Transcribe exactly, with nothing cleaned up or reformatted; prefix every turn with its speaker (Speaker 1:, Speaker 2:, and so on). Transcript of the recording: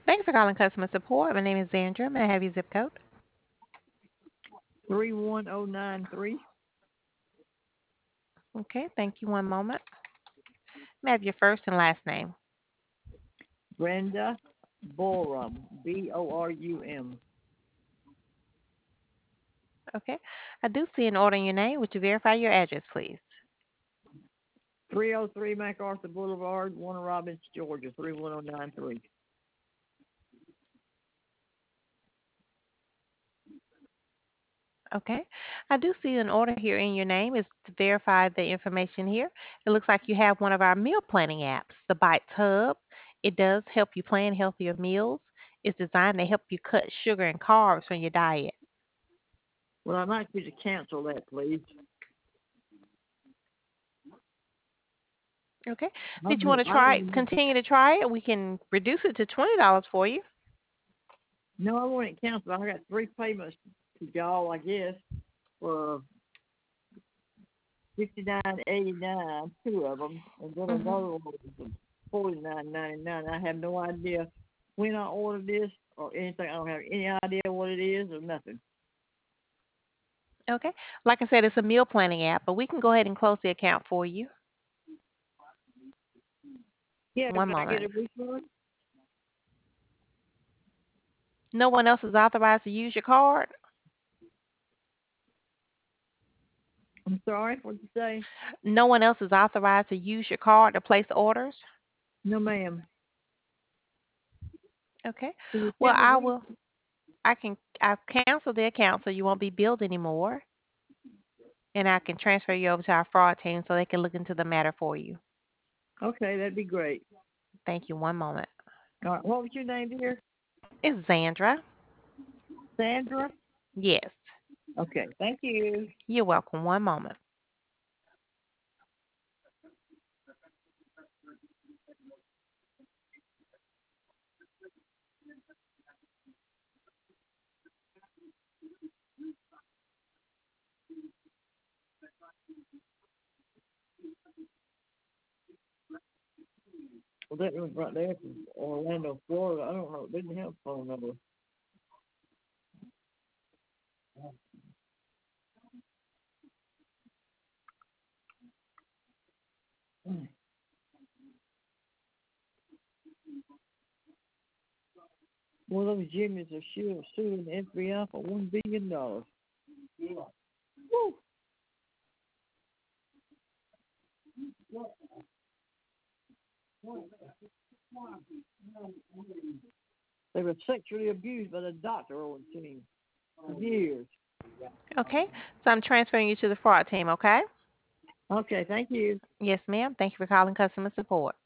Speaker 1: Thanks for calling customer support. My name is Sandra. May I have your zip code?
Speaker 2: three one zero nine three.
Speaker 1: Okay, thank you. One moment. May I have your first and last name?
Speaker 2: Brenda Borum, B O R U M.
Speaker 1: Okay. I do see an order in your name. Would you verify your address, please?
Speaker 2: three oh three MacArthur Boulevard, Warner Robins, Georgia, three one zero nine three.
Speaker 1: Okay. I do see an order here in your name. It's to verify the information here. It looks like you have one of our meal planning apps, the Bites Hub. It does help you plan healthier meals. It's designed to help you cut sugar and carbs from your diet.
Speaker 2: Well, I'd like you to cancel that, please.
Speaker 1: Okay.
Speaker 2: I
Speaker 1: Did you
Speaker 2: don't,
Speaker 1: want to
Speaker 2: I
Speaker 1: try
Speaker 2: don't,
Speaker 1: continue to try it? We can reduce it to twenty dollars for you.
Speaker 2: no, I want it canceled. I got three payments to y'all, I guess, for sixty nine eighty nine, two of them, and then
Speaker 1: Mhm.
Speaker 2: another one was forty nine ninety nine. I have no idea when I ordered this or anything. I don't have any idea what it is or nothing.
Speaker 1: Okay. Like I said, it's a meal planning app, but we can go ahead and close the account for you.
Speaker 2: Yeah,
Speaker 1: One
Speaker 2: can I get
Speaker 1: moment.
Speaker 2: a refund?
Speaker 1: No one else is authorized to use your card?
Speaker 2: I'm sorry, what'd you say?
Speaker 1: No one else is authorized to use your card to place orders?
Speaker 2: No, ma'am.
Speaker 1: Okay.
Speaker 2: Can you
Speaker 1: Well,
Speaker 2: send a
Speaker 1: I
Speaker 2: refund?
Speaker 1: will I can I'll cancel the account so you won't be billed anymore, and I can transfer you over to our fraud team so they can look into the matter for you.
Speaker 2: Okay, that'd be great.
Speaker 1: Thank you. One moment.
Speaker 2: All right, what was your name, dear?
Speaker 1: It's Zandra.
Speaker 2: Sandra?
Speaker 1: Yes.
Speaker 2: Okay, thank you.
Speaker 1: You're welcome. One moment.
Speaker 2: Well, that was right there from Orlando, Florida. I don't know. It didn't have a phone number. One of those Jimmys are sure suing the F B I for one billion dollars. Woo! They were sexually abused by the doctor on the team for years.
Speaker 1: Okay. So I'm transferring you to the fraud team, okay?
Speaker 2: Okay, thank you.
Speaker 1: Yes, ma'am. Thank you for calling customer support.